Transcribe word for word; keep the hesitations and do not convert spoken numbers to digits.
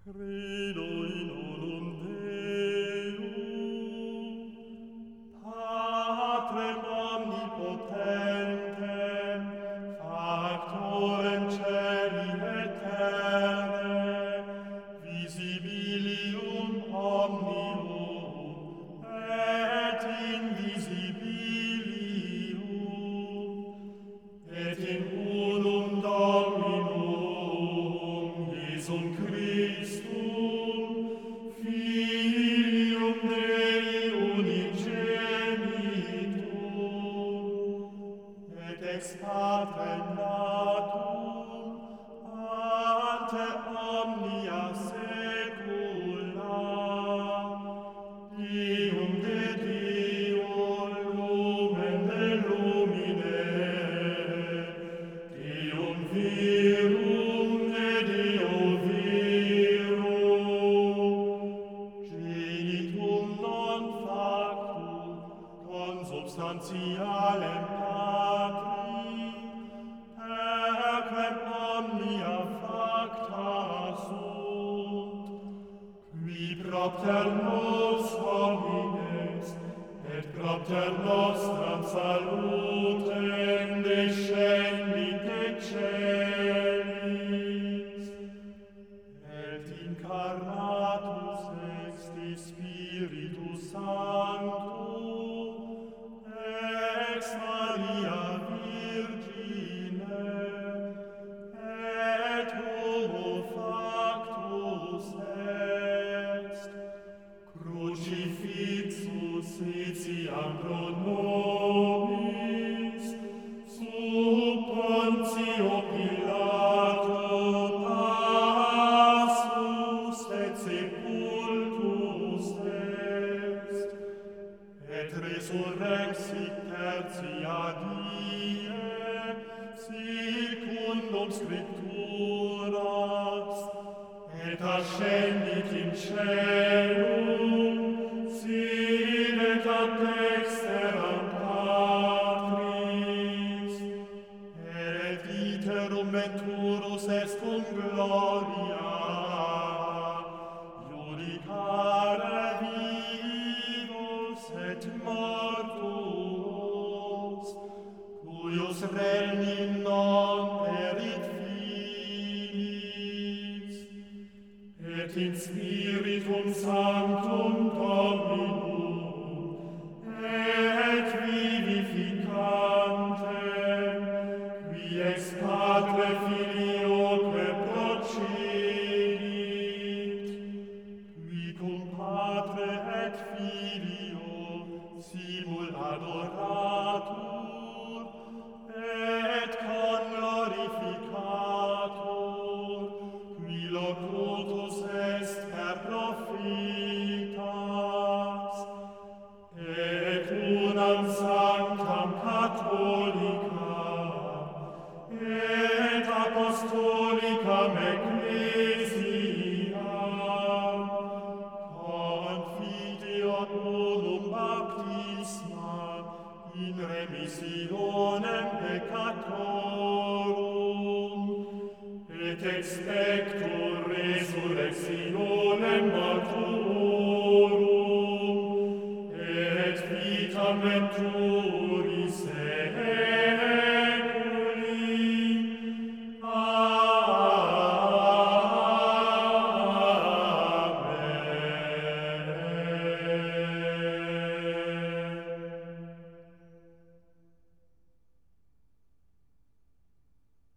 Credo in unum Deum, Patrem omnipotentem, factorem celi et terrae, visibilium omnium et invisibilium, et in unum Dominum Iesum Christum, Filium Dei unigenitum, et ex Patrem natum ante omnia saecula, Deum de Deo, lumen de lumine, Deum verum de Deo verum, genitum non factum consubstantialem Patri, perquem omnia facta sunt, qui propter nos homines et propter nostram salutem descendit de celis, et incarnatus exti Spiritus Sanctum ex Maria Virgine, et homo factus est, crucifixus etiam pro nobis, sub Pontio Pilato passus et sepultus est, et resurrexit tertia die, secundum Scripturas, et ascendit in caelum, sidet ad dexteram Patris, et iterum venturus est cum gloria, judicare vivos et mortuos, cuius regni non perit finis, et in Spiritum Sanctum Dominum, et vivificantem, qui ex Patre Filioque procedit, qui cum Patre et Filio simul adoratur, et conglorificatur, qui locutus est per prophetas, et unam sanctam catholicam, et apostolicam ecclesiam, confitio unum baptismam in remissionem peccatorum, et expecto resurrectionem mortuorum, et vitam venturum